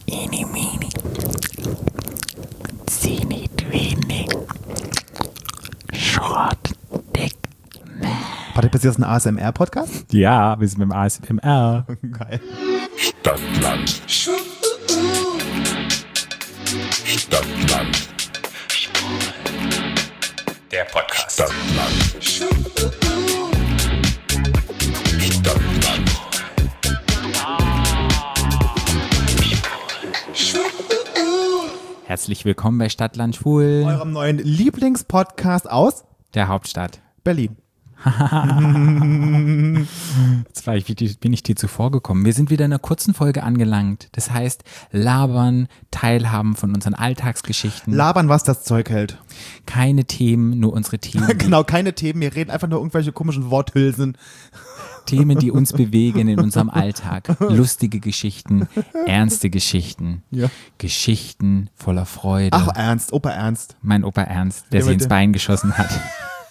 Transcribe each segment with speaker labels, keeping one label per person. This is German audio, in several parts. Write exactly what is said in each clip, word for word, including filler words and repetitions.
Speaker 1: Eeny, meeny. Teeny, weeny. Short, dick, man.
Speaker 2: Warte, ist das ein A S M R-Podcast?
Speaker 1: Ja, wir sind mit dem A S M R.
Speaker 2: Geil.
Speaker 3: Stadtland. Stadtland.
Speaker 1: Der Podcast.
Speaker 3: Stadtland. Stadtland.
Speaker 1: Herzlich willkommen bei Stadtland Schwul,
Speaker 2: Eurem neuen Lieblingspodcast aus
Speaker 1: der Hauptstadt.
Speaker 2: Berlin.
Speaker 1: Jetzt war ich, bin ich dir zuvor gekommen. Wir sind wieder in einer kurzen Folge angelangt. Das heißt, labern, teilhaben von unseren Alltagsgeschichten.
Speaker 2: Labern, was das Zeug hält.
Speaker 1: Keine Themen, nur unsere Themen.
Speaker 2: Genau, keine Themen. Wir reden einfach nur irgendwelche komischen Worthülsen.
Speaker 1: Themen, die uns bewegen in unserem Alltag. Lustige Geschichten, ernste Geschichten.
Speaker 2: Ja.
Speaker 1: Geschichten voller Freude.
Speaker 2: Ach, Ernst, Opa Ernst.
Speaker 1: Mein Opa Ernst, der
Speaker 2: Ja,
Speaker 1: sich ins
Speaker 2: bitte.
Speaker 1: Bein geschossen hat.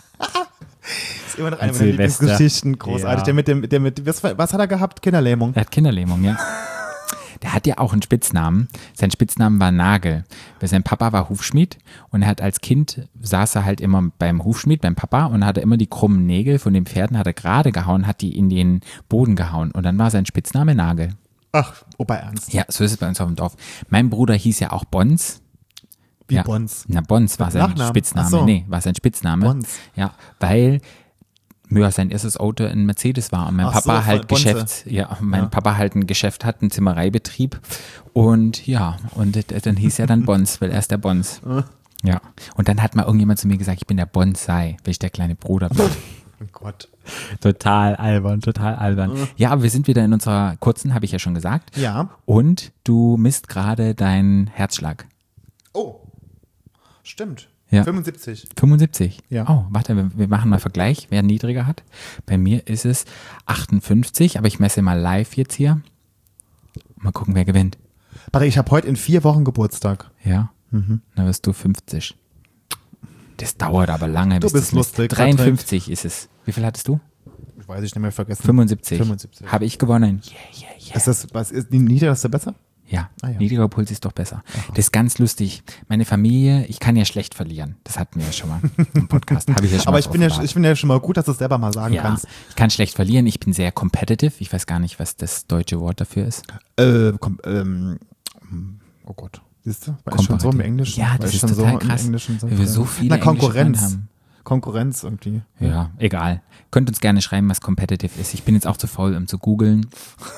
Speaker 2: Ist immer noch eine
Speaker 1: An
Speaker 2: meiner
Speaker 1: Silvester.
Speaker 2: Lieblingsgeschichten. Großartig.
Speaker 1: Ja.
Speaker 2: Der mit dem, der mit, was, was hat er gehabt? Kinderlähmung.
Speaker 1: Er hat Kinderlähmung, ja. Der hat ja auch einen Spitznamen. Sein Spitznamen war Nagel. Weil sein Papa war Hufschmied und er hat als Kind, saß er halt immer beim Hufschmied, beim Papa und hat er immer die krummen Nägel von den Pferden, hat er gerade gehauen, hat die in den Boden gehauen und dann war sein Spitzname Nagel.
Speaker 2: Ach, Opa Ernst.
Speaker 1: Ja, so ist es bei uns auf dem Dorf. Mein Bruder hieß ja auch Bons.
Speaker 2: Wie
Speaker 1: Ja.
Speaker 2: Bons.
Speaker 1: Na, Bons war sein
Speaker 2: Nachnamen?
Speaker 1: Spitzname.
Speaker 2: Ach so.
Speaker 1: Nee, war sein Spitzname.
Speaker 2: Bons.
Speaker 1: Ja, weil ja, sein erstes Auto ein Mercedes war und mein
Speaker 2: Ach
Speaker 1: Papa
Speaker 2: so,
Speaker 1: halt
Speaker 2: Bonze.
Speaker 1: Geschäft, ja, mein
Speaker 2: Ja.
Speaker 1: Papa halt ein Geschäft hat, einen Zimmereibetrieb und ja, und d- dann hieß er dann Bons, weil er ist der Bons. Ja, und dann hat mal irgendjemand zu mir gesagt, ich bin der Bonsai, weil ich der kleine Bruder bin.
Speaker 2: Oh Gott.
Speaker 1: Total albern, total albern. Ja, aber wir sind wieder in unserer kurzen, habe ich ja schon gesagt.
Speaker 2: Ja.
Speaker 1: Und du misst gerade deinen Herzschlag.
Speaker 2: Oh. Stimmt.
Speaker 1: Ja.
Speaker 2: fünfundsiebzig.
Speaker 1: fünfundsiebzig.
Speaker 2: Ja.
Speaker 1: Oh, warte, wir, wir machen mal Vergleich, wer niedriger hat. Bei mir ist es achtundfünfzig, aber ich messe mal live jetzt hier. Mal gucken, wer gewinnt.
Speaker 2: Warte, ich habe heute in vier Wochen Geburtstag.
Speaker 1: Ja,
Speaker 2: Mhm.
Speaker 1: dann wirst du fünfzig. Das dauert aber lange.
Speaker 2: Du
Speaker 1: bis
Speaker 2: bist
Speaker 1: das misst.
Speaker 2: lustig,
Speaker 1: dreiundfünfzig ist es. Wie viel hattest du?
Speaker 2: Ich weiß ich nicht mehr vergessen.
Speaker 1: fünfundsiebzig.
Speaker 2: fünfundsiebzig.
Speaker 1: Habe ich gewonnen. Yeah, yeah, yeah.
Speaker 2: Ist das, was ist, die niedrigste besser?
Speaker 1: Ja,
Speaker 2: Ah, ja.
Speaker 1: niedriger Puls ist doch besser. Das ist ganz lustig. Meine Familie, ich kann ja schlecht verlieren. Das hatten wir ja schon mal im Podcast. Habe ich ja schon
Speaker 2: Aber
Speaker 1: mal
Speaker 2: ich finde ja,
Speaker 1: offenbart.
Speaker 2: ich finde ja schon mal gut, dass du es selber mal sagen
Speaker 1: Ja,
Speaker 2: kannst.
Speaker 1: ich kann schlecht verlieren. Ich bin sehr competitive. Ich weiß gar nicht, was das deutsche Wort dafür ist.
Speaker 2: Äh, komm, ähm, oh Gott. Siehst du? War ich schon so im Englischen?
Speaker 1: Ja,
Speaker 2: War
Speaker 1: das
Speaker 2: ich
Speaker 1: ist
Speaker 2: schon
Speaker 1: total
Speaker 2: so im
Speaker 1: krass,
Speaker 2: Englischen
Speaker 1: weil wir so viele
Speaker 2: Na, Konkurrenz.
Speaker 1: englische Freunde
Speaker 2: Konkurrenz irgendwie.
Speaker 1: Ja, egal. Könnt uns gerne schreiben, was competitive ist. Ich bin jetzt auch zu faul, um zu googeln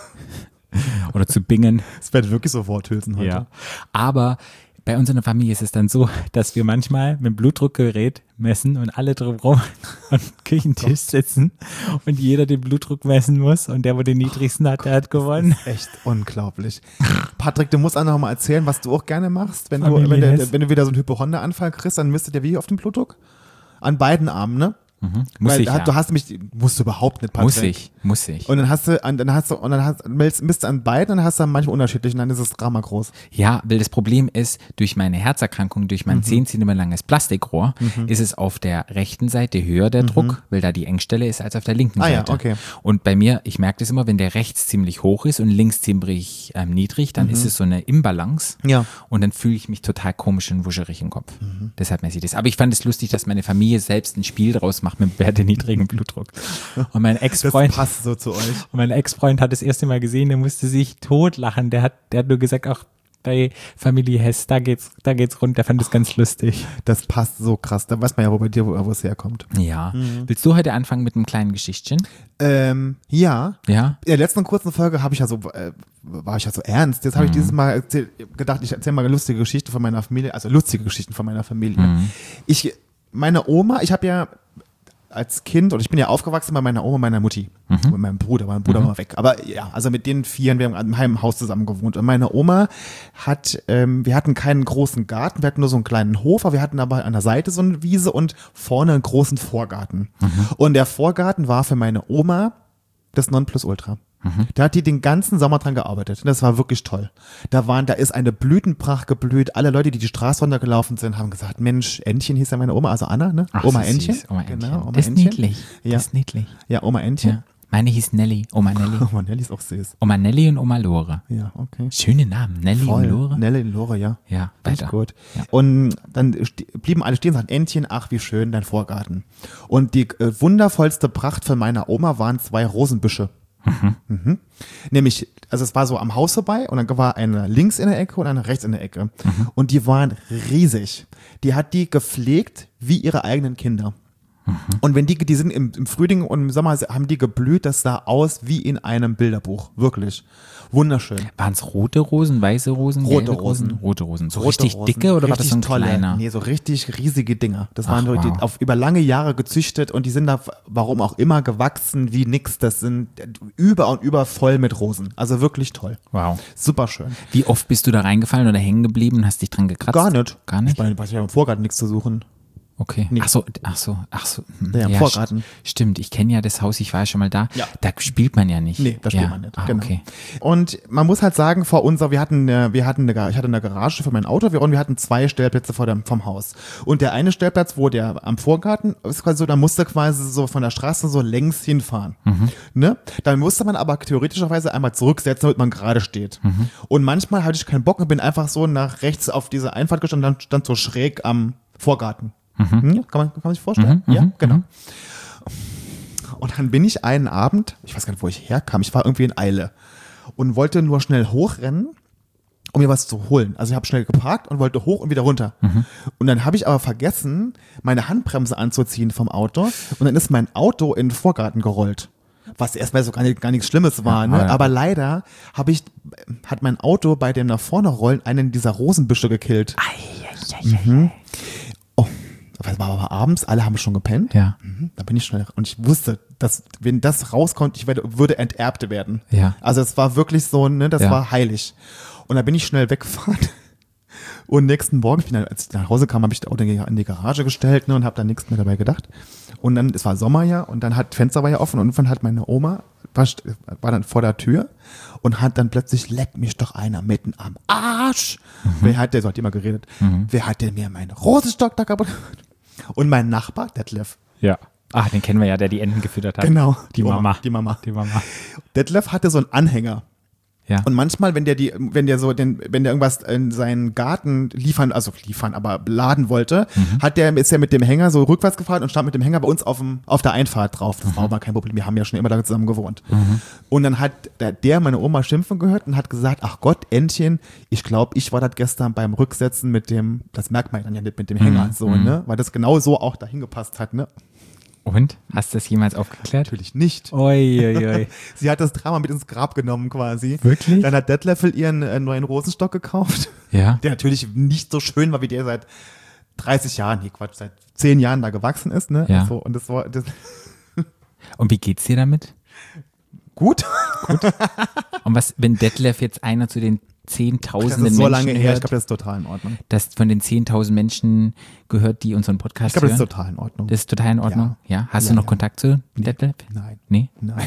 Speaker 1: oder zu bingen.
Speaker 2: Es wird wirklich so Worthülsen heute.
Speaker 1: Ja. Aber bei uns in der Familie ist es dann so, dass wir manchmal mit dem Blutdruckgerät messen und alle drumherum am Küchentisch sitzen und jeder den Blutdruck messen muss und der, wo den niedrigsten hat, der hat gewonnen.
Speaker 2: Echt unglaublich. Patrick, du musst auch noch mal erzählen, was du auch gerne machst. Wenn du,
Speaker 1: Familie
Speaker 2: wenn,
Speaker 1: Hess.
Speaker 2: du, wenn du wieder so einen Hypochonder-Anfall kriegst, dann misst du dir wie auf den Blutdruck? An beiden Armen, ne?
Speaker 1: Mhm. Muss
Speaker 2: Weil
Speaker 1: ich, ja.
Speaker 2: du hast mich, musst du überhaupt nicht, Patrick.
Speaker 1: Muss ich, muss ich.
Speaker 2: Und dann hast du, an- dann hast du, und dann hast, misst misst du an beiden und dann hast du manchmal unterschiedlich und dann ist das Drama groß.
Speaker 1: Ja, weil das Problem ist, durch meine Herzerkrankung, durch
Speaker 2: Mhm.
Speaker 1: mein zehn Zentimeter langes Plastikrohr, ist es auf der rechten Seite höher der Druck, weil da die Engstelle ist, als auf der linken
Speaker 2: Mhm. Ah ja,
Speaker 1: Seite.
Speaker 2: okay.
Speaker 1: Und bei mir, ich merke das immer, wenn der rechts ziemlich hoch ist und links ziemlich ähm, niedrig, dann ist es so eine Imbalance.
Speaker 2: Mhm. Ja.
Speaker 1: Und dann fühle ich mich total komisch und wuscherig im Kopf. Deshalb messe ich das. Aber ich fand es lustig, dass meine Familie selbst ein Spiel draus macht mit wer den niedrigen Blutdruck. Und mein
Speaker 2: Das
Speaker 1: Ex-Freund
Speaker 2: passt so zu euch.
Speaker 1: und mein Ex-Freund hat das erste Mal gesehen, der musste sich totlachen. Der hat, der hat nur gesagt, auch bei Familie Hess, da geht's, da geht's rund. Der fand das ganz lustig.
Speaker 2: Das passt so krass. Da weiß man ja, wo bei dir, wo, wo es herkommt.
Speaker 1: Ja. Willst du heute anfangen mit einem kleinen Geschichtchen?
Speaker 2: Ähm, ja.
Speaker 1: Ja.
Speaker 2: In der letzten kurzen Folge habe ich ja so, äh, war ich ja so ernst. Jetzt habe ich dieses Mal erzählt, gedacht, ich erzähle mal eine lustige Geschichte von meiner Familie, also lustige Geschichten von meiner Familie. Ich, meine Oma, ich habe ja als Kind, und ich bin ja aufgewachsen bei meiner Oma und meiner Mutti. Mit meinem Bruder, mein Bruder war weg. Aber ja, also mit den Vieren, wir haben im Heim- im Haus zusammen gewohnt. Und meine Oma hat, ähm, wir hatten keinen großen Garten, wir hatten nur so einen kleinen Hof, aber wir hatten aber an der Seite so eine Wiese und vorne einen großen Vorgarten. Und der Vorgarten war für meine Oma das Nonplusultra. Da hat die den ganzen Sommer dran gearbeitet. Und das war wirklich toll. Da waren, da ist eine Blütenpracht geblüht. Alle Leute, die die Straße runtergelaufen sind, haben gesagt, Mensch, Entchen hieß ja meine Oma, also Anna, ne?
Speaker 1: Ach,
Speaker 2: Oma
Speaker 1: so
Speaker 2: Entchen.
Speaker 1: süß. Oma Entchen.
Speaker 2: Genau, Oma
Speaker 1: Das ist
Speaker 2: Entchen.
Speaker 1: niedlich.
Speaker 2: Ja.
Speaker 1: Das ist niedlich.
Speaker 2: Ja, Oma Entchen.
Speaker 1: Ja. Meine hieß Nelly, Oma Nelly.
Speaker 2: Oh, Nelly ist auch süß.
Speaker 1: Oma Nelly und Oma Lore.
Speaker 2: Ja, okay.
Speaker 1: Schöne Namen, Nelly
Speaker 2: Voll.
Speaker 1: und Lore.
Speaker 2: Nelly und Lore, ja.
Speaker 1: Ja,
Speaker 2: Echt
Speaker 1: weiter.
Speaker 2: gut.
Speaker 1: Ja.
Speaker 2: Und dann st- blieben alle stehen und sagten, Entchen, ach wie schön, dein Vorgarten. Und die äh, wundervollste Pracht von meiner Oma waren zwei Rosenbüsche. Mhm. Mhm. Nämlich, also es war so am Haus vorbei und dann war eine links in der Ecke und eine rechts in der Ecke. Mhm. Und die waren riesig. Die hat die gepflegt wie ihre eigenen Kinder. Und wenn die, die sind im, im Frühling und im Sommer haben die geblüht, das sah aus wie in einem Bilderbuch. Wirklich. Wunderschön.
Speaker 1: Waren es rote Rosen, weiße Rosen,
Speaker 2: Rote
Speaker 1: gelbe
Speaker 2: Rosen.
Speaker 1: Rote Rosen. So
Speaker 2: Rote
Speaker 1: richtig
Speaker 2: Rosen.
Speaker 1: dicke oder war das
Speaker 2: Richtig
Speaker 1: so ein
Speaker 2: tolle,
Speaker 1: kleiner?
Speaker 2: Nee, so richtig riesige Dinger. Das
Speaker 1: Ach,
Speaker 2: waren so die,
Speaker 1: wow.
Speaker 2: auf, über lange Jahre gezüchtet und die sind da, warum auch immer, gewachsen wie nix. Das sind über und über voll mit Rosen. Also wirklich toll.
Speaker 1: Wow.
Speaker 2: Super schön.
Speaker 1: Wie oft bist du da reingefallen oder hängen geblieben und hast dich dran gekratzt?
Speaker 2: Gar nicht.
Speaker 1: Gar nicht?
Speaker 2: Ich meine, ich habe im Vorgarten nichts zu suchen.
Speaker 1: Okay.
Speaker 2: Nee.
Speaker 1: Ach so, ach so, ach so. Hm.
Speaker 2: Ja, im Vorgarten.
Speaker 1: st- Stimmt, ich kenne ja das Haus, ich war ja schon mal da.
Speaker 2: Ja.
Speaker 1: Da spielt man ja nicht.
Speaker 2: Nee, da spielt
Speaker 1: ja.
Speaker 2: man nicht.
Speaker 1: Ah,
Speaker 2: Genau.
Speaker 1: okay.
Speaker 2: Und man muss halt sagen, vor unser, wir hatten, äh, wir hatten eine, Gar- ich hatte eine Garage für mein Auto wir- und wir hatten zwei Stellplätze vor dem, vom Haus. Und der eine Stellplatz, wo der am Vorgarten ist quasi so, da musste quasi so von der Straße so längs hinfahren.
Speaker 1: Mhm.
Speaker 2: Ne? Dann musste man aber theoretischerweise einmal zurücksetzen, damit man gerade steht.
Speaker 1: Mhm.
Speaker 2: Und manchmal hatte ich keinen Bock und bin einfach so nach rechts auf diese Einfahrt gestanden und dann stand so schräg am Vorgarten. Mhm. Ja, kann, man, kann man sich vorstellen?
Speaker 1: Mhm,
Speaker 2: ja,
Speaker 1: mhm,
Speaker 2: genau. Und dann bin ich einen Abend, ich weiß gar nicht, wo ich herkam, ich war irgendwie in Eile und wollte nur schnell hochrennen, um mir was zu holen. Also ich habe schnell geparkt und wollte hoch und wieder runter. Mhm. Und dann habe ich aber vergessen, meine Handbremse anzuziehen vom Auto und dann ist mein Auto in den Vorgarten gerollt. Was erstmal so gar, nicht, gar nichts Schlimmes war,
Speaker 1: Ja,
Speaker 2: ne?
Speaker 1: aber-
Speaker 2: Aber leider habe ich, hat mein Auto bei dem nach vorne rollen einen dieser Rosenbüsche gekillt. Mhm. Oh, das war aber abends, alle haben schon gepennt.
Speaker 1: Ja.
Speaker 2: Mhm, da bin ich schnell und ich wusste, dass wenn das rauskommt, ich werde, würde Enterbte werden.
Speaker 1: Ja.
Speaker 2: Also es war wirklich so, ne, das
Speaker 1: Ja.
Speaker 2: war heilig. Und da bin ich schnell weggefahren. Und nächsten Morgen, ich bin dann, als ich nach Hause kam, habe ich das Auto in die Garage gestellt, ne, und habe da nichts mehr dabei gedacht. Und dann, es war Sommer ja, und dann hat Fenster war ja offen und irgendwann hat meine Oma war, war dann vor der Tür und hat dann plötzlich, leck mich doch einer mitten am Arsch. Mhm. Wer hat der, so hat die immer geredet, mhm. wer hat denn mir meinen Rosenstock da kaputt gemacht? Und mein Nachbar, Detlef.
Speaker 1: Ja. Ach, den kennen wir ja, der die Enten gefüttert hat.
Speaker 2: Genau.
Speaker 1: Die Mama.
Speaker 2: Die Mama.
Speaker 1: Die Mama.
Speaker 2: Detlef hatte so einen Anhänger.
Speaker 1: Ja.
Speaker 2: Und manchmal, wenn der die, wenn der so den, wenn der irgendwas in seinen Garten liefern, also liefern, aber laden wollte, mhm. hat der, ist er mit dem Hänger so rückwärts gefahren und stand mit dem Hänger bei uns auf dem, auf der Einfahrt drauf. Das mhm. war aber kein Problem. Wir haben ja schon immer da zusammen gewohnt. Mhm. Und dann hat der, der meine Oma schimpfen gehört und hat gesagt, ach Gott, Entchen, ich glaube, ich war das gestern beim Rücksetzen mit dem, das merkt man dann ja nicht mit dem Hänger, mhm. so,
Speaker 1: mhm.
Speaker 2: ne, weil das genau so auch dahin gepasst hat, ne.
Speaker 1: Und? Hast du das jemals aufgeklärt?
Speaker 2: Natürlich nicht.
Speaker 1: Oi, oi, oi.
Speaker 2: Sie hat das Drama mit ins Grab genommen quasi.
Speaker 1: Wirklich?
Speaker 2: Dann hat Detlef ihren äh, neuen Rosenstock gekauft.
Speaker 1: Ja.
Speaker 2: Der natürlich nicht so schön war, wie der seit dreißig Jahren, nee Quatsch, seit zehn Jahren da gewachsen ist. Ne?
Speaker 1: Ja.
Speaker 2: Und, so, und das war das
Speaker 1: Und wie geht's dir damit?
Speaker 2: gut.
Speaker 1: Und was, wenn Detlef jetzt einer zu den
Speaker 2: Das
Speaker 1: zehntausenden
Speaker 2: ist so
Speaker 1: Menschen
Speaker 2: lange her, ich
Speaker 1: hört,
Speaker 2: glaube, das ist total in Ordnung.
Speaker 1: dass von den zehntausend Menschen gehört, die unseren Podcast
Speaker 2: Ich glaube, das
Speaker 1: hören?
Speaker 2: ist total in Ordnung.
Speaker 1: Das ist total in Ordnung? Ja. Hast
Speaker 2: Ja,
Speaker 1: du noch
Speaker 2: ja.
Speaker 1: Kontakt zu Detlef?
Speaker 2: Nein.
Speaker 1: Nee?
Speaker 2: Nein.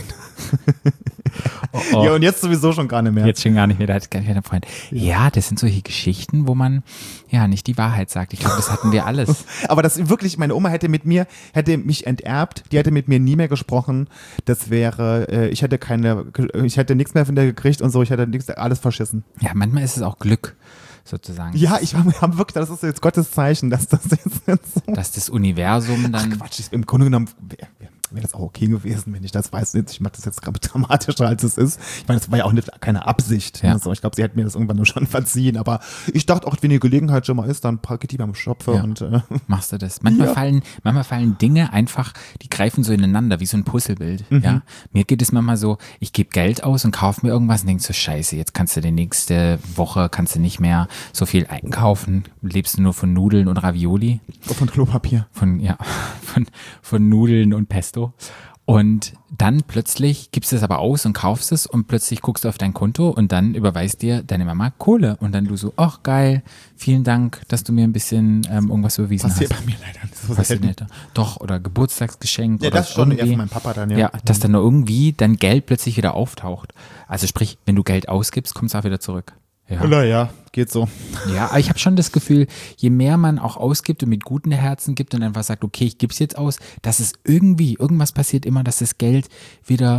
Speaker 1: Oh, oh.
Speaker 2: Ja, und jetzt sowieso schon gar nicht mehr.
Speaker 1: Jetzt schon gar nicht mehr, da hat gar nicht mehr einen Freund. Ja. das sind solche Geschichten, wo man ja nicht die Wahrheit sagt. Ich glaube, das hatten wir alles.
Speaker 2: Aber das wirklich, meine Oma hätte mit mir, hätte mich enterbt, die hätte mit mir nie mehr gesprochen. Das wäre, äh, ich hätte keine, ich hätte nichts mehr von der gekriegt und so, ich hätte nichts, alles verschissen.
Speaker 1: Ja, manchmal ist es auch Glück, sozusagen.
Speaker 2: Ja, ich habe hab wirklich, das ist jetzt Gottes Zeichen, dass das jetzt nicht so.
Speaker 1: Dass das Universum
Speaker 2: Ach
Speaker 1: dann.
Speaker 2: Quatsch, ich, im Grunde genommen wäre wär das auch okay gewesen, wenn ich das weiß. Ich mache das jetzt gerade dramatischer, als es ist. Ich meine, das war ja auch nicht, keine Absicht.
Speaker 1: Ja.
Speaker 2: Ne? So, ich glaube, sie hätte mir das irgendwann nur schon verziehen. Aber ich dachte auch, wenn die Gelegenheit schon mal ist, dann packe ich die beim Schopfe
Speaker 1: Ja.
Speaker 2: und äh,
Speaker 1: Machst du das? Manchmal
Speaker 2: Ja.
Speaker 1: fallen, manchmal fallen Dinge einfach, die greifen so ineinander, wie so ein Puzzlebild. Ja, mir geht es manchmal so, ich gebe Geld aus und kaufe mir irgendwas und denke so, scheiße, jetzt kannst du die nächste Woche, kannst du nicht mehr so viel einkaufen, lebst du nur von Nudeln und Ravioli,
Speaker 2: von Klopapier.
Speaker 1: von, ja, von, von Nudeln und Pesto. Und dann plötzlich gibst du es aber aus und kaufst es und plötzlich guckst du auf dein Konto und dann überweist dir deine Mama Kohle und dann du so, ach geil, vielen Dank, dass du mir ein bisschen ähm, irgendwas überwiesen
Speaker 2: Passiert
Speaker 1: hast.
Speaker 2: bei mir leider nicht so
Speaker 1: Passiert
Speaker 2: selten.
Speaker 1: nicht. Doch, oder Geburtstagsgeschenk
Speaker 2: Ja,
Speaker 1: oder
Speaker 2: das schon eher
Speaker 1: irgendwie.
Speaker 2: von meinem Papa dann, ja.
Speaker 1: Ja, dass dann nur irgendwie dein Geld plötzlich wieder auftaucht. Also sprich, wenn du Geld ausgibst, kommt es auch wieder zurück. Ja.
Speaker 2: Oder ja, geht so.
Speaker 1: Ja, aber ich habe schon das Gefühl, je mehr man auch ausgibt und mit guten Herzen gibt und einfach sagt, okay, ich gebe es jetzt aus, dass es irgendwie, irgendwas passiert immer, dass das Geld wieder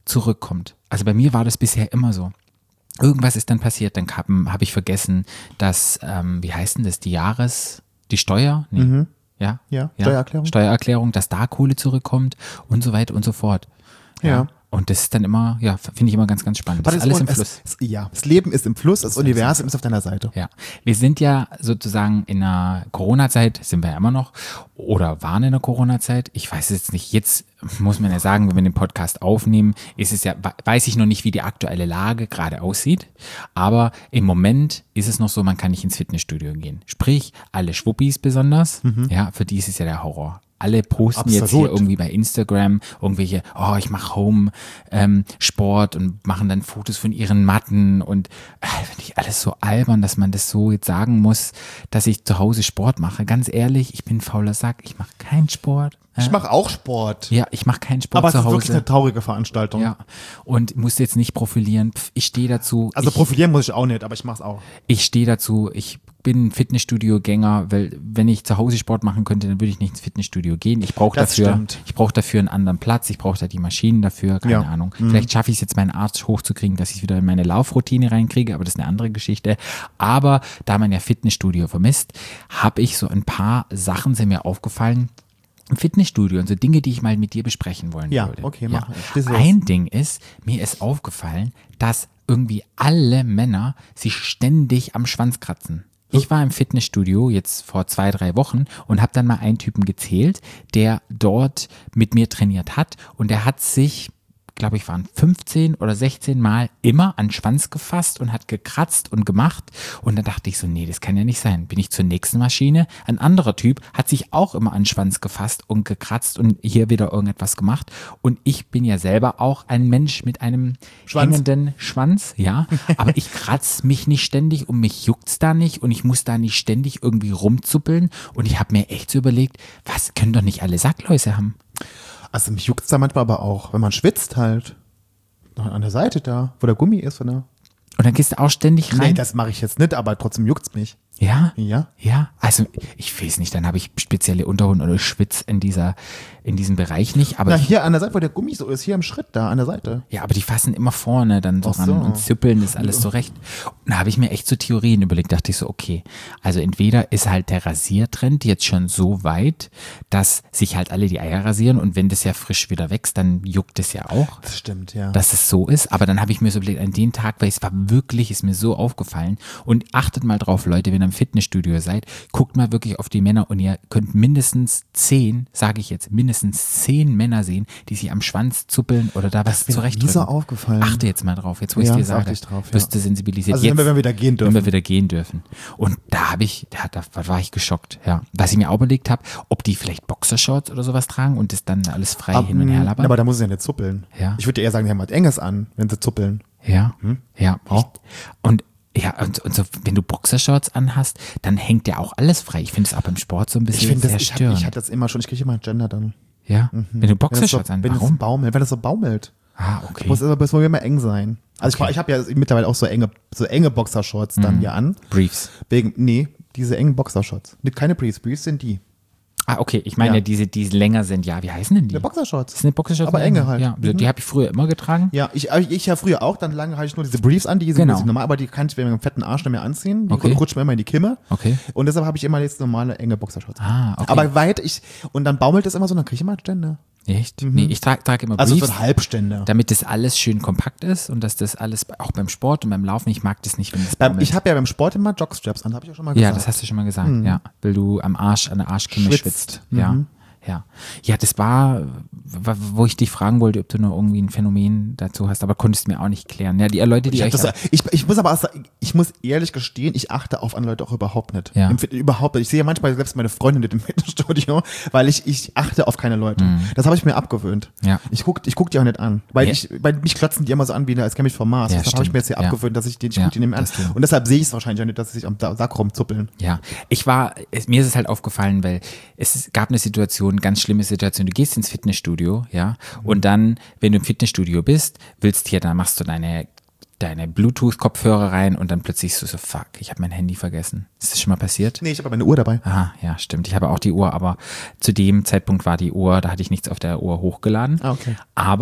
Speaker 1: zurückkommt. Also bei mir war das bisher immer so. Irgendwas ist dann passiert, dann habe hab ich vergessen, dass, ähm, wie heißt denn das, die Jahres, die Steuer? Nee.
Speaker 2: Mhm.
Speaker 1: Ja?
Speaker 2: Ja, Steuererklärung.
Speaker 1: Steuererklärung, dass da Kohle zurückkommt und so weiter und so fort.
Speaker 2: Ja.
Speaker 1: Und das ist dann immer, ja, finde ich immer ganz, ganz spannend. Das ist alles im Fluss.
Speaker 2: Es, ja, das Leben ist im Fluss, das, das Universum ist auf deiner Seite.
Speaker 1: Ja, wir sind ja sozusagen in einer Corona-Zeit, sind wir ja immer noch, oder waren in der Corona-Zeit. Ich weiß es jetzt nicht. Jetzt muss man ja sagen, wenn wir den Podcast aufnehmen, ist es ja, weiß ich noch nicht, wie die aktuelle Lage gerade aussieht. Aber im Moment ist es noch so, man kann nicht ins Fitnessstudio gehen. Sprich, alle Schwuppis besonders, mhm. ja, für die ist es ja der Horror. Alle posten Absolut. Jetzt hier irgendwie bei Instagram irgendwelche, oh, ich mache Home ähm, Sport und machen dann Fotos von ihren Matten und äh, finde ich alles so albern, dass man das so jetzt sagen muss, dass ich zu Hause Sport mache. Ganz ehrlich, ich bin ein fauler Sack, ich mache keinen Sport.
Speaker 2: Ich mache auch Sport.
Speaker 1: Ja, ich mache keinen Sport
Speaker 2: Aber
Speaker 1: zu Hause.
Speaker 2: Aber es ist wirklich eine traurige Veranstaltung.
Speaker 1: Ja, und muss jetzt nicht profilieren. Pff, ich stehe dazu.
Speaker 2: Also
Speaker 1: ich,
Speaker 2: profilieren muss ich auch nicht, aber ich mache es auch.
Speaker 1: Ich stehe dazu. Ich bin Fitnessstudio-Gänger, weil wenn ich zu Hause Sport machen könnte, dann würde ich nicht ins Fitnessstudio gehen. Ich brauche dafür,
Speaker 2: stimmt.
Speaker 1: ich brauche dafür einen anderen Platz. Ich brauche da die Maschinen dafür. Keine
Speaker 2: ja.
Speaker 1: Ahnung.
Speaker 2: Mhm.
Speaker 1: Vielleicht schaffe ich es jetzt, meinen Arzt hochzukriegen, dass ich es wieder in meine Laufroutine reinkriege, aber das ist eine andere Geschichte. Aber da man ja Fitnessstudio vermisst, habe ich so ein paar Sachen, sind mir aufgefallen, im Fitnessstudio und so Dinge, die ich mal mit dir besprechen wollen
Speaker 2: ja,
Speaker 1: würde.
Speaker 2: Okay,
Speaker 1: ja,
Speaker 2: okay,
Speaker 1: mach. Ein Ding ist, mir ist aufgefallen, dass irgendwie alle Männer sich ständig am Schwanz kratzen. Ich war im Fitnessstudio jetzt vor zwei, drei Wochen und habe dann mal einen Typen gezählt, der dort mit mir trainiert hat und der hat sich, glaube ich, waren fünfzehn oder sechzehn Mal immer an den Schwanz gefasst und hat gekratzt und gemacht. Und dann dachte ich so, nee, das kann ja nicht sein. Bin ich zur nächsten Maschine. Ein anderer Typ hat sich auch immer an den Schwanz gefasst und gekratzt und hier wieder irgendetwas gemacht. Und ich bin ja selber auch ein Mensch mit einem
Speaker 2: Schwanz.
Speaker 1: hängenden Schwanz, ja. Aber ich kratze mich nicht ständig und mich juckt's da nicht und ich muss da nicht ständig irgendwie rumzuppeln. Und ich habe mir echt so überlegt, was können doch nicht alle Sackläuse haben?
Speaker 2: Also mich juckt es da manchmal aber auch, wenn man schwitzt halt. An der Seite da, wo der Gummi ist. Oder?
Speaker 1: Und dann gehst du auch ständig rein?
Speaker 2: Nee, das mache ich jetzt nicht, aber trotzdem juckt's mich.
Speaker 1: Ja?
Speaker 2: Ja.
Speaker 1: Ja, also ich weiß nicht, dann habe ich spezielle Unterhose oder Schwitz in dieser, in diesem Bereich nicht. Aber
Speaker 2: Na, hier an der Seite, wo der Gummi so ist, hier im Schritt da, an der Seite.
Speaker 1: Ja, aber die fassen immer vorne dann so
Speaker 2: Ach
Speaker 1: ran
Speaker 2: so.
Speaker 1: und züppeln, ist alles so recht. Und da habe ich mir echt so Theorien überlegt, dachte ich so, okay, also entweder ist halt der Rasiertrend jetzt schon so weit, dass sich halt alle die Eier rasieren und wenn das ja frisch wieder wächst, dann juckt es ja auch.
Speaker 2: Das stimmt, ja.
Speaker 1: Dass es so ist, aber dann habe ich mir so überlegt, an den Tag, weil es war wirklich, ist mir so aufgefallen und achtet mal drauf, Leute, wenn ihr im Fitnessstudio seid, guckt mal wirklich auf die Männer und ihr könnt mindestens zehn, sage ich jetzt, mindestens zehn Männer sehen, die sich am Schwanz zuppeln oder da was zurechtdrücken.
Speaker 2: Das ist mir so aufgefallen.
Speaker 1: Achte jetzt mal drauf, jetzt wo ich
Speaker 2: Ja,
Speaker 1: dir
Speaker 2: achte
Speaker 1: sage,
Speaker 2: ich drauf, ja.
Speaker 1: wirst du sensibilisiert.
Speaker 2: Also
Speaker 1: jetzt,
Speaker 2: wenn wir wieder gehen dürfen.
Speaker 1: Wenn wir wieder gehen dürfen. Und da habe ich, da, da war ich geschockt, ja. Was ich mir auch überlegt habe, ob die vielleicht Boxershorts oder sowas tragen und das dann alles frei
Speaker 2: Ab,
Speaker 1: hin und her labern.
Speaker 2: Aber da muss es ja nicht zuppeln.
Speaker 1: Ja.
Speaker 2: Ich würde eher sagen, die haben was Enges an, wenn sie zuppeln.
Speaker 1: Ja,
Speaker 2: Hm?
Speaker 1: ja, echt. Und ja, und, und so, wenn du Boxershorts anhast, dann hängt ja auch alles frei. Ich finde es auch beim Sport so ein bisschen
Speaker 2: Ich finde
Speaker 1: sehr
Speaker 2: das, ich, hab,
Speaker 1: störend.
Speaker 2: ich hatte das immer schon, ich kriege immer ein Gender dann.
Speaker 1: Ja, wenn du
Speaker 2: Wenn das
Speaker 1: Boxershorts
Speaker 2: so,
Speaker 1: an,
Speaker 2: wenn es
Speaker 1: warum?
Speaker 2: baumelt, wenn das so baumelt.
Speaker 1: Ah, okay.
Speaker 2: Muss aber bis immer eng sein. Also
Speaker 1: Okay.
Speaker 2: ich, ich habe ja mittlerweile auch so enge, so enge Boxershorts dann hier an.
Speaker 1: Briefs.
Speaker 2: Wegen, nee, diese engen Boxershorts. Nee, keine Briefs, Briefs sind die.
Speaker 1: Ah, okay. Ich meine,
Speaker 2: Ja.
Speaker 1: diese, die länger sind. Ja, wie heißen denn die?
Speaker 2: Ja, Boxershorts.
Speaker 1: Das sind Boxershorts.
Speaker 2: Aber
Speaker 1: mit
Speaker 2: enge
Speaker 1: länger.
Speaker 2: halt.
Speaker 1: Ja, die
Speaker 2: Mhm.
Speaker 1: die habe ich früher immer getragen.
Speaker 2: Ja, ich, ich, ich ja früher auch, dann lange hatte ich nur diese Briefs an, die sind
Speaker 1: Genau.
Speaker 2: ein bisschen normal, aber die kann ich wegen dem fetten Arsch nicht mehr anziehen. Die
Speaker 1: Okay.
Speaker 2: rutschen mir immer in die Kimme.
Speaker 1: Okay.
Speaker 2: Und deshalb habe ich immer jetzt normale enge Boxershorts.
Speaker 1: Ah, okay.
Speaker 2: Aber weit ich, und dann baumelt es immer so, dann kriege ich immer Stände.
Speaker 1: Echt? Nee, ich trage trag immer
Speaker 2: Also
Speaker 1: Briefs,
Speaker 2: so ein Halbstände.
Speaker 1: damit das alles schön kompakt ist und dass das alles, auch beim Sport und beim Laufen, ich mag das nicht, wenn das
Speaker 2: Beim,
Speaker 1: baumelt.
Speaker 2: ich habe ja beim Sport immer Jockstraps an, habe ich auch schon mal
Speaker 1: Ja,
Speaker 2: gesagt.
Speaker 1: das hast du schon mal gesagt, ja. Weil du am Arsch, an der Arschkimme
Speaker 2: Schwitzt.
Speaker 1: schwitzt. Ja. Ja. Ja, das war, wa- wo ich dich fragen wollte, ob du noch irgendwie ein Phänomen dazu hast, aber konntest mir auch nicht klären. Ja, die Leute, die
Speaker 2: Ich, hab
Speaker 1: euch
Speaker 2: das, ich, ich muss aber auch sagen, ich muss ehrlich gestehen, ich achte auf andere Leute auch überhaupt nicht.
Speaker 1: Ja.
Speaker 2: Im Fit- überhaupt nicht. Ich sehe ja manchmal selbst meine Freundin nicht im Fitnessstudio, weil ich, ich achte auf keine Leute. Das habe ich mir abgewöhnt.
Speaker 1: Ja.
Speaker 2: Ich gucke ich guck die auch nicht an. Weil,
Speaker 1: Ja.
Speaker 2: ich, weil mich klotzen die immer so an, wie als käme ich vom Mars.
Speaker 1: Ja,
Speaker 2: deshalb habe ich
Speaker 1: stimmt.
Speaker 2: mir jetzt hier
Speaker 1: Ja.
Speaker 2: abgewöhnt, dass ich den, ich
Speaker 1: Ja,
Speaker 2: guck die nicht mehr an.
Speaker 1: das stimmt.
Speaker 2: Und deshalb sehe ich es wahrscheinlich auch nicht, dass sie sich am Da- Sack rumzuppeln.
Speaker 1: Ja, ich war, es, mir ist es halt aufgefallen, weil es ist- gab eine Situation, ganz schlimme Situation, du gehst ins Fitnessstudio, ja, und dann, wenn du im Fitnessstudio bist, willst hier, dann machst du deine, deine Bluetooth-Kopfhörer rein und dann plötzlich so, so fuck, ich habe mein Handy vergessen. Ist das schon mal passiert?
Speaker 2: Nee, ich habe aber meine Uhr dabei.
Speaker 1: Aha, ja, stimmt. Ich habe auch die Uhr, aber zu dem Zeitpunkt war die Uhr, da hatte ich nichts auf der Uhr hochgeladen.
Speaker 2: Ah, okay.
Speaker 1: Aber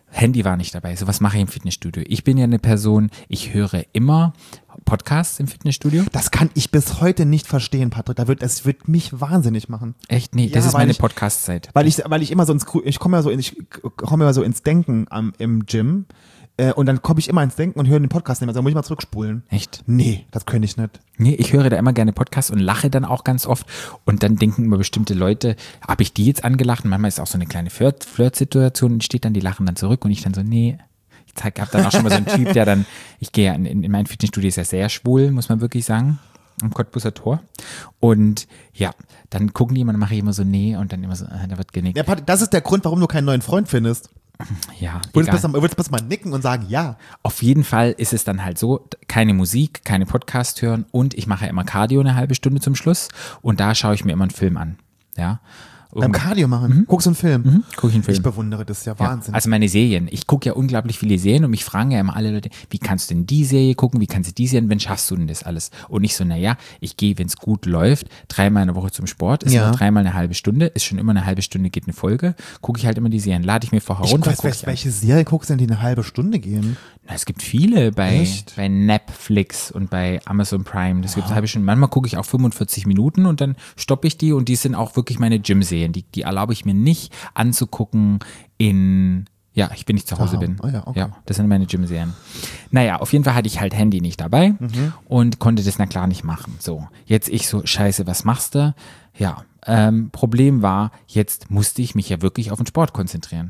Speaker 1: Handy war nicht dabei. So, was mache ich im Fitnessstudio? Ich bin ja eine Person, ich höre immer Podcasts im Fitnessstudio.
Speaker 2: Das kann ich bis heute nicht verstehen, Patrick. Da wird, das wird mich wahnsinnig machen.
Speaker 1: Echt? Nee,
Speaker 2: Ja,
Speaker 1: das ist
Speaker 2: weil
Speaker 1: meine
Speaker 2: ich-
Speaker 1: Podcast-Zeit.
Speaker 2: Weil ich, weil ich immer so ins, ich komme ja so, in, ich komme ja so ins Denken am, im Gym. Äh, und dann komme ich immer ins Denken und höre den Podcast nicht mehr. Also muss ich mal zurückspulen.
Speaker 1: Echt?
Speaker 2: Nee, das könnte ich nicht.
Speaker 1: Nee, ich höre da immer gerne Podcasts und lache dann auch ganz oft. Und dann denken immer bestimmte Leute, habe ich die jetzt angelacht? Und manchmal ist auch so eine kleine Flirt- Flirt-Situation, entsteht dann, die lachen dann zurück und ich dann so, nee. Ich habe dann auch schon mal so einen Typ, der dann, ich gehe ja in, in mein Fitnessstudio, ist ja sehr schwul, muss man wirklich sagen, am Cottbuser Tor. Und ja, dann gucken die immer, dann mache ich immer so, nee, und dann immer so, ah, da wird genickt.
Speaker 2: Ja, Patrick, das ist der Grund, warum du keinen neuen Freund findest.
Speaker 1: Ja,
Speaker 2: Du würdest
Speaker 1: egal.
Speaker 2: besser, würdest besser mal nicken und sagen, ja.
Speaker 1: Auf jeden Fall ist es dann halt so, keine Musik, keine Podcast hören und ich mache ja immer Cardio eine halbe Stunde zum Schluss und da schaue ich mir immer einen Film an. Ja.
Speaker 2: Beim Cardio machen. Guckst du einen Film?
Speaker 1: Mhm, guck ich einen Film.
Speaker 2: Ich bewundere das, ja,
Speaker 1: Ja,
Speaker 2: Wahnsinn.
Speaker 1: also meine Serien. Ich gucke ja unglaublich viele Serien und mich fragen ja immer alle Leute, wie kannst du denn die Serie gucken, wie kannst du die Serien, wann schaffst du denn das alles? Und ich so, naja, ich gehe, wenn es gut läuft, dreimal in der Woche zum Sport, ist
Speaker 2: Ja.
Speaker 1: immer dreimal eine halbe Stunde, ist schon immer eine halbe Stunde geht eine Folge, gucke ich halt immer die Serien, lade ich mir vorher
Speaker 2: ich
Speaker 1: runter.
Speaker 2: weiß,
Speaker 1: guck ich an.
Speaker 2: welche Serie guckst du denn, die eine halbe Stunde gehen?
Speaker 1: Na, es gibt viele bei,
Speaker 2: Echt?
Speaker 1: bei Netflix und bei Amazon Prime. Das gibt es halbe Stunde. Manchmal gucke ich auch fünfundvierzig Minuten und dann stoppe ich die und die sind auch wirklich meine Gym-Serien. Die, die erlaube ich mir nicht anzugucken in, ja, ich bin nicht zu Hause
Speaker 2: Aha.
Speaker 1: bin.
Speaker 2: Ah ja, okay.
Speaker 1: Ja, das sind meine Gym-Serien. Naja, auf jeden Fall hatte ich halt Handy nicht dabei
Speaker 2: Mhm.
Speaker 1: und konnte das na klar nicht machen. So, jetzt ich so, scheiße, was machst du? Ja, ähm, Problem war, jetzt musste ich mich ja wirklich auf den Sport konzentrieren.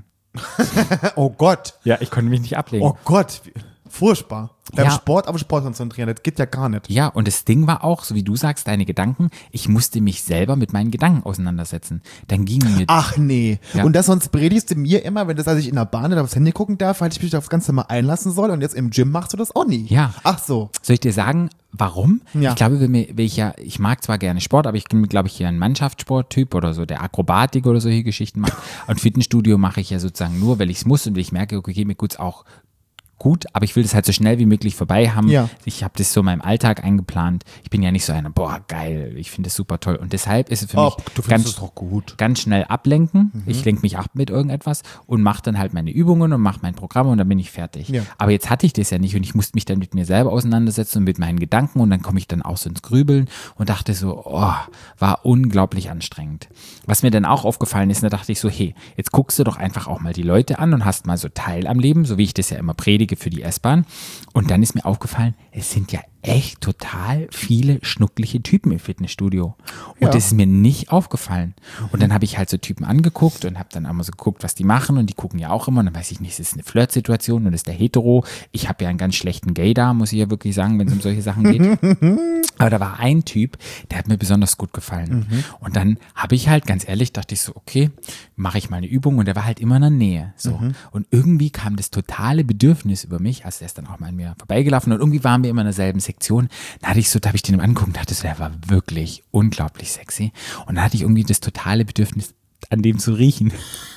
Speaker 2: Oh Gott.
Speaker 1: Ja, ich konnte mich nicht ablegen.
Speaker 2: Oh Gott. Wie- Furchtbar. Beim
Speaker 1: Ja.
Speaker 2: Sport auf Sport konzentrieren, das geht ja gar nicht.
Speaker 1: Ja, und das Ding war auch, so wie du sagst, deine Gedanken, ich musste mich selber mit meinen Gedanken auseinandersetzen. Dann ging mir,
Speaker 2: Ach nee.
Speaker 1: Ja.
Speaker 2: Und das sonst predigst du mir immer, wenn das, als ich in der Bahn oder aufs Handy gucken darf, weil ich mich auf das Ganze mal einlassen soll und jetzt im Gym machst du das auch nie.
Speaker 1: Ja.
Speaker 2: Ach so.
Speaker 1: soll ich dir sagen, warum?
Speaker 2: Ja.
Speaker 1: Ich glaube, wenn mir, wenn ich ja, ich mag zwar gerne Sport, aber ich bin, glaube ich, hier ein Mannschaftssporttyp oder so, der Akrobatik oder solche Geschichten macht. Und Fitnessstudio mache ich ja sozusagen nur, weil ich es muss und weil ich merke, okay, mir tut's auch gut, aber ich will das halt so schnell wie möglich vorbei haben.
Speaker 2: Ja.
Speaker 1: Ich habe das so in meinem Alltag eingeplant. Ich bin ja nicht so einer, boah, geil, ich finde das super toll. Und deshalb ist es für
Speaker 2: Oh,
Speaker 1: mich
Speaker 2: du findest
Speaker 1: ganz,
Speaker 2: es doch gut.
Speaker 1: ganz schnell ablenken. Ich lenke mich ab mit irgendetwas und mache dann halt meine Übungen und mache mein Programm und dann bin ich fertig.
Speaker 2: Ja.
Speaker 1: Aber jetzt hatte ich das ja nicht und ich musste mich dann mit mir selber auseinandersetzen und mit meinen Gedanken und dann komme ich dann auch so ins Grübeln und dachte so, oh, war unglaublich anstrengend. Was mir dann auch aufgefallen ist, da dachte ich so, hey, jetzt guckst du doch einfach auch mal die Leute an und hast mal so Teil am Leben, so wie ich das ja immer predige für die S-Bahn. Und dann ist mir aufgefallen, es sind ja echt total viele schnuckliche Typen im Fitnessstudio. Und
Speaker 2: Ja.
Speaker 1: das ist mir nicht aufgefallen. Und dann habe ich halt so Typen angeguckt und habe dann einmal so geguckt, was die machen. Und die gucken ja auch immer. Und dann weiß ich nicht, es ist eine Flirtsituation und das ist der Hetero. Ich habe ja einen ganz schlechten Gay da, muss ich ja wirklich sagen, wenn es um solche Sachen geht. Aber da war ein Typ, der hat mir besonders gut gefallen. Und dann habe ich halt, ganz ehrlich, dachte ich so, okay, mache ich mal eine Übung. Und der war halt immer in der Nähe. So. Und irgendwie kam das totale Bedürfnis über mich, also der ist dann auch mal an mir vorbeigelaufen und irgendwie waren wir immer in derselben Sektion. Da hatte ich so, da habe ich den angeguckt und dachte so, der war wirklich unglaublich sexy. Und da hatte ich irgendwie das totale Bedürfnis, an dem zu riechen.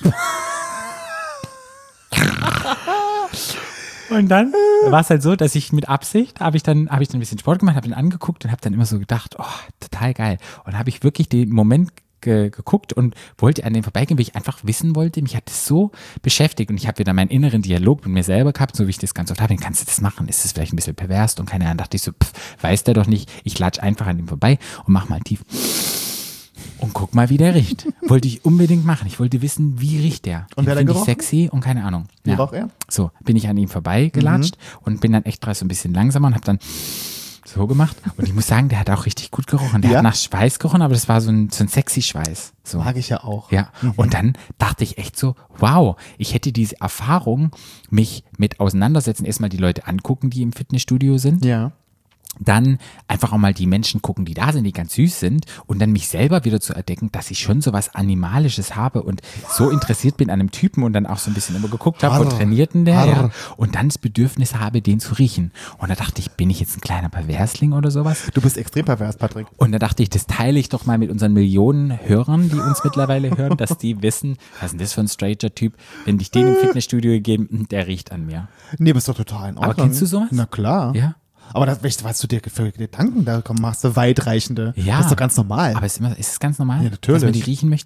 Speaker 1: Und dann war es halt so, dass ich mit Absicht, habe ich dann, habe ich dann ein bisschen Sport gemacht, habe ihn angeguckt und habe dann immer so gedacht, oh, total geil. Und habe ich wirklich den Moment ge geguckt und wollte an dem vorbeigehen, weil ich einfach wissen wollte, mich hat das so beschäftigt und ich habe wieder meinen inneren Dialog mit mir selber gehabt, so wie ich das ganz oft habe, kannst du das machen, ist das vielleicht ein bisschen pervers und keine Ahnung, dachte ich so, pff, weiß der doch nicht, ich latsch einfach an ihm vorbei und mach mal tief und guck mal, wie der riecht. Wollte ich unbedingt machen, ich wollte wissen, wie riecht der.
Speaker 2: Und wer hat
Speaker 1: Finde ich
Speaker 2: gerochen?
Speaker 1: sexy und keine Ahnung.
Speaker 2: Wie roch er?
Speaker 1: So, bin ich an ihm vorbeigelatscht
Speaker 2: Mhm.
Speaker 1: und bin dann extra so ein bisschen langsamer und habe dann so gemacht. Und ich muss sagen, der hat auch richtig gut gerochen. Der
Speaker 2: Ja?
Speaker 1: hat nach Schweiß gerochen, aber das war so ein, so ein sexy Schweiß. So.
Speaker 2: Mag ich ja auch.
Speaker 1: Ja, und dann dachte ich echt so, wow, ich hätte diese Erfahrung, mich mit auseinandersetzen, erstmal die Leute angucken, die im Fitnessstudio sind.
Speaker 2: Ja.
Speaker 1: Dann einfach auch mal die Menschen gucken, die da sind, die ganz süß sind und dann mich selber wieder zu entdecken, dass ich schon so was Animalisches habe und so interessiert bin an einem Typen und dann auch so ein bisschen immer geguckt habe, wo
Speaker 2: Arr.
Speaker 1: trainiert denn der?
Speaker 2: Arr.
Speaker 1: Ja. Und dann das Bedürfnis habe, den zu riechen. Und da dachte ich, bin ich jetzt ein kleiner Perversling oder sowas?
Speaker 2: Du bist extrem pervers, Patrick.
Speaker 1: Und da dachte ich, das teile ich doch mal mit unseren Millionen Hörern, die uns mittlerweile hören, dass die wissen, was ist denn das für ein Stranger-Typ? Wenn ich den im Fitnessstudio gegeben, der riecht an mir.
Speaker 2: Nee, bist doch total in Ordnung.
Speaker 1: Aber kennst du sowas?
Speaker 2: Na klar.
Speaker 1: Ja.
Speaker 2: Aber das, weißt du, was du dir für Gedanken da komm, machst, du weitreichende.
Speaker 1: Ja.
Speaker 2: Das ist doch ganz normal.
Speaker 1: Aber ist, immer, ist es ganz normal,
Speaker 2: Ja, natürlich.
Speaker 1: dass man die riechen möchte?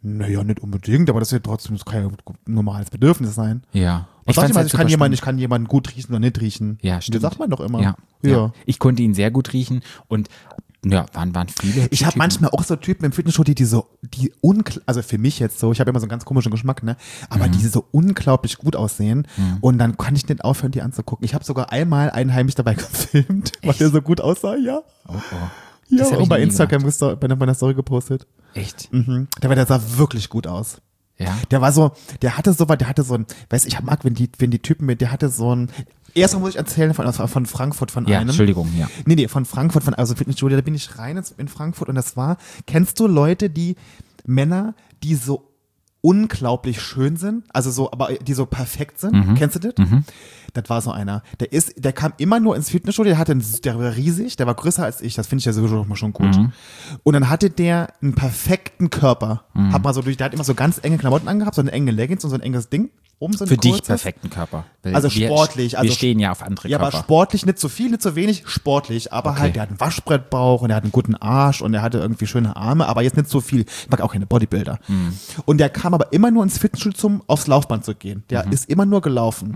Speaker 2: Naja, nicht unbedingt, aber das wird trotzdem das kann ja ein normales Bedürfnis sein.
Speaker 1: Ja.
Speaker 2: Ich,
Speaker 1: fand's
Speaker 2: ich,
Speaker 1: halt
Speaker 2: ich,
Speaker 1: super
Speaker 2: kann jemanden,
Speaker 1: spannend.
Speaker 2: ich kann jemanden gut riechen oder nicht riechen.
Speaker 1: Ja,
Speaker 2: Das
Speaker 1: stimmt.
Speaker 2: sagt man doch immer.
Speaker 1: Ja, ja.
Speaker 2: ja.
Speaker 1: Ich konnte ihn sehr gut riechen und ja, waren, waren viele.
Speaker 2: Ich habe
Speaker 1: Typen.
Speaker 2: manchmal auch so Typen im Fitnessstudio, die, die so, die unklar, also für mich jetzt so, ich habe immer so einen ganz komischen Geschmack, ne, aber
Speaker 1: Mhm.
Speaker 2: die so unglaublich gut aussehen
Speaker 1: Mhm.
Speaker 2: und dann kann ich nicht aufhören, die anzugucken. Ich habe sogar einmal einen heimlich dabei gefilmt, weil der so gut aussah, ja.
Speaker 1: Oh, oh.
Speaker 2: Ja,
Speaker 1: Das hab
Speaker 2: und
Speaker 1: ich
Speaker 2: bei
Speaker 1: noch nie
Speaker 2: Instagram gesta- bei meiner Story gepostet.
Speaker 1: Echt?
Speaker 2: Mhm. Der, war- der sah wirklich gut aus.
Speaker 1: Ja.
Speaker 2: Der war so, der hatte so, der hatte so ein, weiß ich mag, wenn die, wenn die Typen mit, der hatte so ein, erstmal muss ich erzählen von, von Frankfurt von
Speaker 1: Ja,
Speaker 2: einem.
Speaker 1: Entschuldigung, ja.
Speaker 2: Nee, nee, von Frankfurt, von, also Fitnessstudio, da bin ich rein ins- in Frankfurt und das war, kennst du Leute, die, Männer, die so unglaublich schön sind, also so, aber die so perfekt sind,
Speaker 1: Mhm.
Speaker 2: kennst du das?
Speaker 1: Mhm.
Speaker 2: Das war so einer. Der ist, der kam immer nur ins Fitnessstudio, der hatte, einen, der war riesig, der war größer als ich, das finde ich ja sowieso schon mal gut.
Speaker 1: Mhm.
Speaker 2: Und dann hatte der einen perfekten Körper.
Speaker 1: Mhm.
Speaker 2: Hat mal so durch, der hat immer so ganz enge Klamotten angehabt, so eine enge Leggings und so ein enges Ding. Oben so ein
Speaker 1: Für dich
Speaker 2: kurzes.
Speaker 1: perfekten Körper. Weil
Speaker 2: Also
Speaker 1: wir,
Speaker 2: sportlich, also
Speaker 1: wir stehen ja auf andere
Speaker 2: Ja,
Speaker 1: Körper.
Speaker 2: aber sportlich nicht zu viel, nicht zu wenig, sportlich. Aber
Speaker 1: Okay.
Speaker 2: halt, der hat einen Waschbrettbauch und der hat einen guten Arsch und der hatte irgendwie schöne Arme, aber jetzt nicht so viel. Ich mag auch keine Bodybuilder.
Speaker 1: Mhm.
Speaker 2: Und der kam aber immer nur ins Fitnessstudio, zum aufs Laufband zu gehen. Der
Speaker 1: Mhm.
Speaker 2: ist immer nur gelaufen.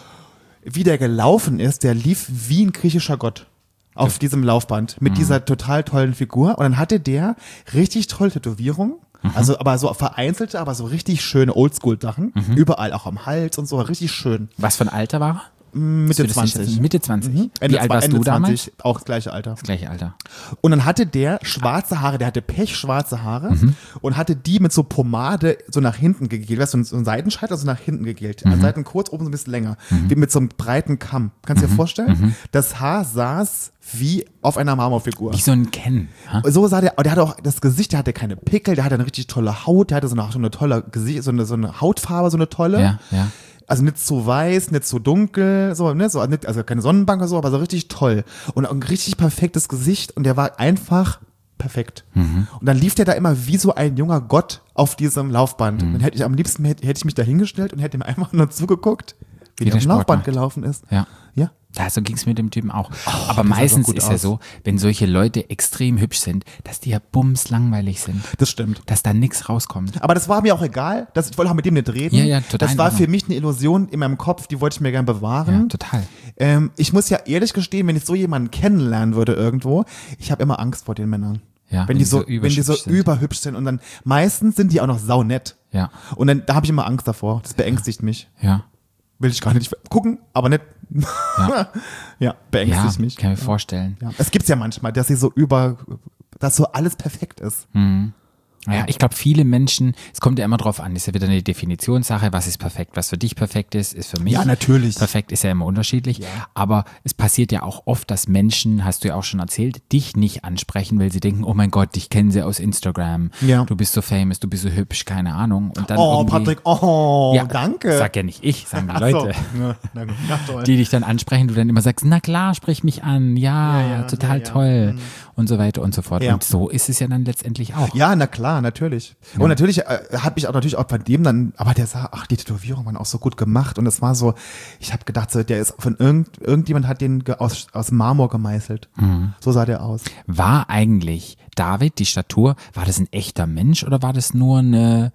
Speaker 2: Wie der gelaufen ist, der lief wie ein griechischer Gott auf diesem Laufband mit dieser total tollen Figur. Und dann hatte der richtig tolle Tätowierungen. Also, aber so vereinzelte, aber so richtig schöne Oldschool-Sachen. Überall, auch am Hals und so, richtig schön.
Speaker 1: Was für ein Alter war er?
Speaker 2: Mitte
Speaker 1: Hast du das nicht-
Speaker 2: zwanzig.
Speaker 1: Mitte zwanzig.
Speaker 2: Mhm. Ende
Speaker 1: Wie alt
Speaker 2: zwei-
Speaker 1: warst
Speaker 2: Ende
Speaker 1: du damals?
Speaker 2: zwanzig, auch das gleiche Alter.
Speaker 1: Das gleiche Alter.
Speaker 2: Und dann hatte der schwarze Haare, der hatte pechschwarze Haare und hatte die mit so Pomade so nach hinten gegelt, weißt du, so ein Seitenscheitel so nach hinten gegelt. An Seiten kurz, oben so ein bisschen länger. Wie mit so einem breiten Kamm. Kannst du dir vorstellen? Das Haar saß wie auf einer Marmorfigur.
Speaker 1: Wie so ein Ken. ha?
Speaker 2: So sah der, der hatte auch das Gesicht, der hatte keine Pickel, der hatte eine richtig tolle Haut, der hatte so eine, so eine tolle Gesicht, so eine, so eine Hautfarbe, so eine tolle.
Speaker 1: Ja, ja.
Speaker 2: Also nicht so weiß, nicht so dunkel, so, ne, so, nicht, also keine Sonnenbank oder so, aber so richtig toll. Und ein richtig perfektes Gesicht und der war einfach perfekt.
Speaker 1: Mhm.
Speaker 2: Und dann lief der da immer wie so ein junger Gott auf diesem Laufband.
Speaker 1: Mhm.
Speaker 2: Dann hätte ich am liebsten, hätte, hätte ich mich da hingestellt und hätte ihm einfach nur zugeguckt, wie,
Speaker 1: Wie
Speaker 2: der auf
Speaker 1: der
Speaker 2: dem
Speaker 1: Sport
Speaker 2: Laufband
Speaker 1: macht.
Speaker 2: gelaufen ist.
Speaker 1: Ja.
Speaker 2: Ja.
Speaker 1: Ja, so ging es mit dem Typen auch. Aber
Speaker 2: das sah
Speaker 1: meistens
Speaker 2: gut
Speaker 1: ist ja
Speaker 2: aus.
Speaker 1: so, wenn solche Leute extrem hübsch sind, dass die ja bums langweilig sind.
Speaker 2: Das stimmt.
Speaker 1: Dass da nichts rauskommt.
Speaker 2: Aber das war mir auch egal. Das, ich wollte auch mit dem nicht reden.
Speaker 1: Ja, ja, total
Speaker 2: Das
Speaker 1: in
Speaker 2: war
Speaker 1: Ordnung.
Speaker 2: für mich eine Illusion in meinem Kopf, die wollte ich mir gern
Speaker 1: Ja,
Speaker 2: bewahren.
Speaker 1: total.
Speaker 2: Ähm, ich muss ja ehrlich gestehen, wenn ich so jemanden kennenlernen würde irgendwo, ich habe immer Angst vor den Männern.
Speaker 1: Ja,
Speaker 2: wenn, die so, wenn die so
Speaker 1: überhübsch sind.
Speaker 2: überhübsch sind und dann meistens sind die auch noch saunett.
Speaker 1: Ja,
Speaker 2: Und dann da habe ich immer Angst davor. Das beängstigt mich.
Speaker 1: ja.
Speaker 2: Will ich gar nicht gucken, aber nicht.
Speaker 1: Ja.
Speaker 2: Ja, beängstigt
Speaker 1: Ja,
Speaker 2: mich.
Speaker 1: kann ich mir vorstellen.
Speaker 2: Ja. Es gibt's ja manchmal, dass sie so über, dass so alles perfekt ist.
Speaker 1: Mhm. Ja, ich glaube, viele Menschen, es kommt ja immer drauf an, ist ja wieder eine Definitionssache, was ist perfekt, was für dich perfekt ist, ist für mich.
Speaker 2: Ja, natürlich.
Speaker 1: Perfekt ist ja immer unterschiedlich, aber es passiert ja auch oft, dass Menschen, hast du ja auch schon erzählt, dich nicht ansprechen, weil sie denken, oh mein Gott, dich kennen sie aus Instagram,
Speaker 2: Ja.
Speaker 1: du bist so famous, du bist so hübsch, keine Ahnung. Und dann
Speaker 2: Oh,
Speaker 1: irgendwie-
Speaker 2: Patrick, oh,
Speaker 1: ja,
Speaker 2: danke.
Speaker 1: Sag ja nicht ich, sagen die
Speaker 2: Ach
Speaker 1: Leute.
Speaker 2: So. Ja, na gut. Na toll.
Speaker 1: Die dich dann ansprechen, du dann immer sagst, na klar, sprich mich an, ja,
Speaker 2: Ja, ja,
Speaker 1: total
Speaker 2: ja, ja.
Speaker 1: toll und so weiter und so fort.
Speaker 2: Ja.
Speaker 1: Und so ist es ja dann letztendlich auch.
Speaker 2: Ja, na klar, natürlich. Und natürlich äh, habe ich auch natürlich auch bei dem dann, aber der sah, ach, die Tätowierungen waren auch so gut gemacht und es war so, ich habe gedacht, so, der ist von irgend, irgendjemand hat den ge- aus, aus Marmor gemeißelt.
Speaker 1: Mhm.
Speaker 2: So sah der aus.
Speaker 1: War eigentlich David, die Statur, war das ein echter Mensch oder war das nur eine,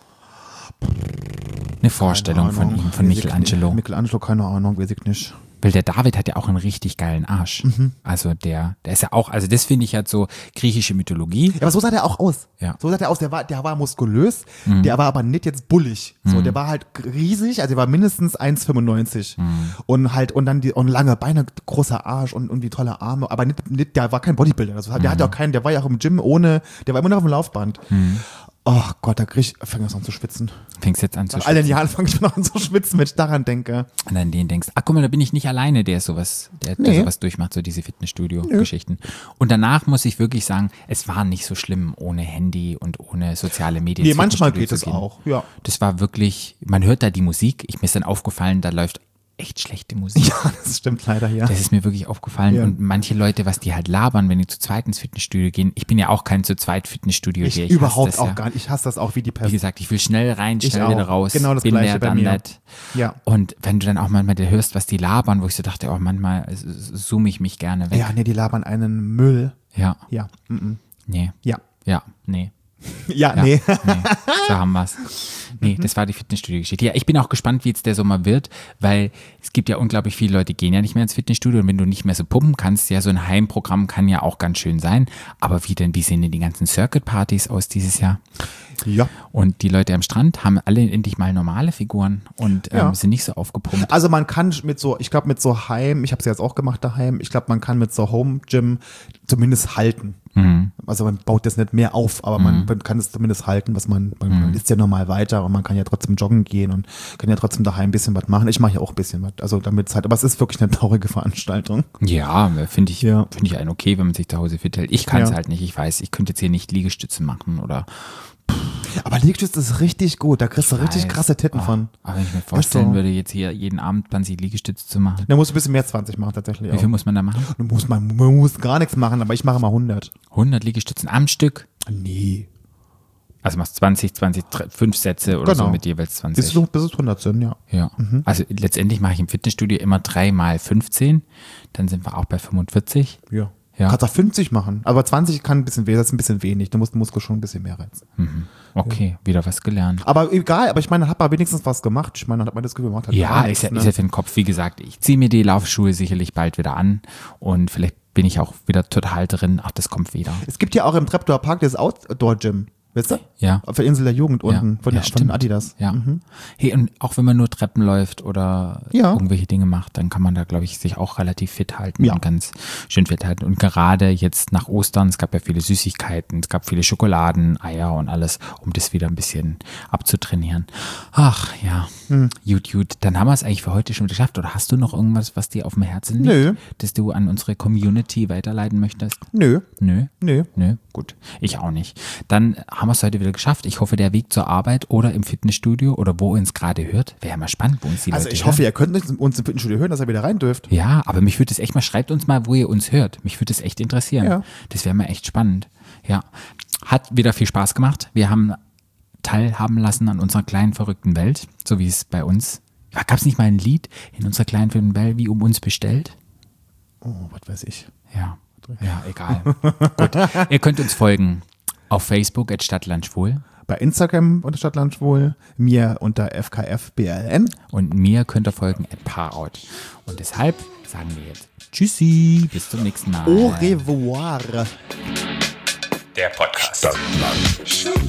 Speaker 1: eine Vorstellung
Speaker 2: Keine
Speaker 1: von
Speaker 2: Ahnung.
Speaker 1: ihm, von
Speaker 2: Weiß ich
Speaker 1: Michelangelo?
Speaker 2: nicht. Michelangelo, keine Ahnung, weiß ich nicht.
Speaker 1: Weil der David hat ja auch einen richtig geilen Arsch.
Speaker 2: Mhm.
Speaker 1: Also der, der ist ja auch, also das finde ich halt so griechische Mythologie.
Speaker 2: Ja, aber so sah der auch aus.
Speaker 1: Ja.
Speaker 2: So sah der aus. Der war, der war muskulös, der war aber nicht jetzt bullig. So, der war halt riesig, also der war mindestens eins Komma fünfundneunzig und halt und dann die und lange Beine, großer Arsch und irgendwie tolle Arme, aber nicht, nicht der war kein Bodybuilder. Also, der hatte auch keinen, der war ja auch im Gym ohne, der war immer noch auf dem Laufband. Oh Gott, da krieg ich, fäng ich an zu schwitzen.
Speaker 1: Fängst jetzt an zu
Speaker 2: Nach all den
Speaker 1: schwitzen.
Speaker 2: Jahren fange ich noch an zu schwitzen, wenn ich daran denke.
Speaker 1: Und an den denkst, ach guck mal, da bin ich nicht alleine, der sowas, der, der
Speaker 2: Nee.
Speaker 1: sowas durchmacht, so diese Fitnessstudio-Geschichten. Und danach muss ich wirklich sagen, es war nicht so schlimm ohne Handy und ohne soziale Medien.
Speaker 2: Nee,
Speaker 1: ins
Speaker 2: manchmal
Speaker 1: Fitnessstudio
Speaker 2: geht
Speaker 1: zu
Speaker 2: es
Speaker 1: gehen.
Speaker 2: auch, ja.
Speaker 1: Das war wirklich, man hört da die Musik, ich, mir ist dann aufgefallen, da läuft echt schlechte Musik.
Speaker 2: Ja, das stimmt leider, ja.
Speaker 1: Das ist mir wirklich aufgefallen.
Speaker 2: Ja.
Speaker 1: Und manche Leute, was die halt labern, wenn die zu zweit ins Fitnessstudio gehen, ich bin ja auch kein zu zweit Fitnessstudio
Speaker 2: Ich,
Speaker 1: gehe. Ich
Speaker 2: überhaupt
Speaker 1: hasse das
Speaker 2: auch
Speaker 1: ja.
Speaker 2: gar nicht. Ich hasse das auch wie die
Speaker 1: Wie
Speaker 2: Pest.
Speaker 1: gesagt, ich will schnell rein,
Speaker 2: Ich
Speaker 1: schnell
Speaker 2: auch.
Speaker 1: wieder raus.
Speaker 2: Genau das
Speaker 1: bin
Speaker 2: Gleiche
Speaker 1: der,
Speaker 2: bei
Speaker 1: dann
Speaker 2: mir.
Speaker 1: that.
Speaker 2: Ja.
Speaker 1: Und wenn du dann auch manchmal hörst, was die labern, wo ich so dachte, auch manchmal s- s- zoome ich mich gerne weg.
Speaker 2: Ja, nee, die labern einen Müll.
Speaker 1: Ja.
Speaker 2: Ja. Mm -mm.
Speaker 1: Nee.
Speaker 2: Ja.
Speaker 1: Ja, nee.
Speaker 2: Ja,
Speaker 1: Ja,
Speaker 2: nee.
Speaker 1: nee, so haben wir's. Nee, das war die Fitnessstudio-Geschichte. Ja, ich bin auch gespannt, wie jetzt der Sommer wird, weil es gibt ja unglaublich viele Leute, die gehen ja nicht mehr ins Fitnessstudio und wenn du nicht mehr so pumpen kannst, ja, so ein Heimprogramm kann ja auch ganz schön sein. Aber wie denn, wie sehen denn die ganzen Circuit-Partys aus dieses Jahr?
Speaker 2: Ja.
Speaker 1: Und die Leute am Strand haben alle endlich mal normale Figuren und ähm,
Speaker 2: Ja.
Speaker 1: sind nicht so aufgepumpt.
Speaker 2: Also man kann mit so, ich glaube mit so Heim, ich habe es jetzt auch gemacht daheim, ich glaube man kann mit so Home Gym zumindest halten.
Speaker 1: Mhm.
Speaker 2: Also man baut das nicht mehr auf, aber man, man kann es zumindest halten, was man, man, man isst ja normal weiter und man kann ja trotzdem joggen gehen und kann ja trotzdem daheim ein bisschen was machen. Ich mache ja auch ein bisschen was, also damit es halt, aber es ist wirklich eine traurige Veranstaltung.
Speaker 1: Ja, finde ich,
Speaker 2: Ja.
Speaker 1: finde ich einen okay, wenn man sich zu Hause fit hält. Ich kann es
Speaker 2: Ja.
Speaker 1: halt nicht, ich weiß, ich könnte jetzt hier nicht Liegestütze machen oder
Speaker 2: Aber Liegestütz ist richtig gut, da kriegst du richtig
Speaker 1: weiß.
Speaker 2: krasse Titten
Speaker 1: Oh,
Speaker 2: von.
Speaker 1: Aber wenn ich mir vorstellen
Speaker 2: so.
Speaker 1: würde, jetzt hier jeden Abend zwanzig Liegestütze zu machen.
Speaker 2: Da musst du ein bisschen mehr zwanzig machen tatsächlich.
Speaker 1: Wie viel
Speaker 2: Auch.
Speaker 1: muss man da machen?
Speaker 2: Du musst, man, man muss gar nichts machen, aber ich mache mal hundert.
Speaker 1: hundert Liegestützen am Stück?
Speaker 2: Nee.
Speaker 1: Also machst zwanzig, zwanzig, drei, fünf Sätze oder
Speaker 2: Genau.
Speaker 1: so mit jeweils zwanzig.
Speaker 2: Bis, du, bis es hundert sind, ja.
Speaker 1: Ja, also letztendlich mache ich im Fitnessstudio immer drei mal fünfzehn, dann sind wir auch bei fünfundvierzig.
Speaker 2: Ja.
Speaker 1: Ja.
Speaker 2: Kannst auch fünfzig machen, aber zwanzig kann ein bisschen weh, das ist ein bisschen wenig. Du musst den Muskel schon ein bisschen mehr reizen.
Speaker 1: Okay, wieder was gelernt.
Speaker 2: Aber egal, aber ich meine, hat man wenigstens was gemacht. Ich meine, hat man das Gefühl gemacht. Hat
Speaker 1: Ja,
Speaker 2: gar
Speaker 1: ist ja,
Speaker 2: nichts,
Speaker 1: ist ja für den Kopf, wie gesagt, ich ziehe mir die Laufschuhe sicherlich bald wieder an und vielleicht bin ich auch wieder total drin. Ach, das kommt wieder.
Speaker 2: Es gibt ja auch im Treptower Park das Outdoor-Gym. Weißt du?
Speaker 1: Ja.
Speaker 2: Auf der Insel der Jugend unten von,
Speaker 1: ja,
Speaker 2: der, von
Speaker 1: stimmt.
Speaker 2: Adidas.
Speaker 1: Ja. Hey, und auch wenn man nur Treppen läuft oder
Speaker 2: Ja.
Speaker 1: irgendwelche Dinge macht, dann kann man da, glaube ich, sich auch relativ fit halten
Speaker 2: Ja.
Speaker 1: und ganz schön fit halten. Und gerade jetzt nach Ostern, es gab ja viele Süßigkeiten, es gab viele Schokoladen, Eier und alles, um das wieder ein bisschen abzutrainieren. Ach ja,
Speaker 2: Hm.
Speaker 1: gut, gut. Dann haben wir es eigentlich für heute schon wieder geschafft. Oder hast du noch irgendwas, was dir auf dem Herzen liegt,
Speaker 2: Nö.
Speaker 1: das du an unsere Community weiterleiten möchtest?
Speaker 2: Nö,
Speaker 1: Nö.
Speaker 2: nö.
Speaker 1: Nö, gut. Ich auch nicht. Dann haben wir es heute wieder geschafft. Ich hoffe, der Weg zur Arbeit oder im Fitnessstudio oder wo ihr uns gerade hört, wäre mal spannend, wo uns die
Speaker 2: Also
Speaker 1: Leute
Speaker 2: ich
Speaker 1: hören.
Speaker 2: hoffe, ihr könnt uns im Fitnessstudio hören, dass ihr wieder rein dürft.
Speaker 1: Ja, aber mich würde es echt mal, schreibt uns mal, wo ihr uns hört. Mich würde es echt interessieren.
Speaker 2: Ja.
Speaker 1: Das wäre mal echt spannend. Ja. Hat wieder viel Spaß gemacht. Wir haben teilhaben lassen an unserer kleinen verrückten Welt, so wie es bei uns. Gab es nicht mal ein Lied in unserer kleinen verrückten Welt, wie um uns bestellt?
Speaker 2: Oh, was weiß ich.
Speaker 1: Ja, ja, egal. Gut, ihr könnt uns folgen auf Facebook at Stadtlandschwul
Speaker 2: Bei Instagram unter Stadtlandschwul, mir unter F K F B L N.
Speaker 1: und mir könnt ihr folgen at Parout. Und deshalb sagen wir jetzt Tschüssi, bis zum nächsten Mal.
Speaker 2: Au revoir.
Speaker 3: Der Podcast. Stadtland.